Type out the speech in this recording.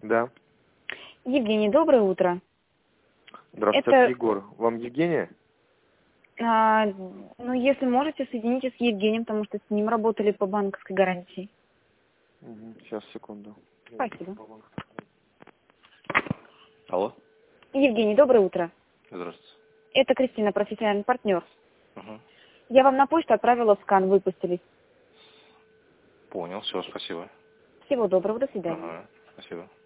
Да. Евгений, доброе утро. Здравствуйте, Это... Егор. Вам Евгения? Ну, если можете, соедините с Евгением, потому что с ним работали по банковской гарантии. Сейчас, секунду. Спасибо. Алло. Евгений, доброе утро. Здравствуйте. Это Кристина, профессиональный партнер. Угу. Я вам на почту отправила скан, выпустились. Понял, все, спасибо. Всего доброго, до свидания. Ага, спасибо.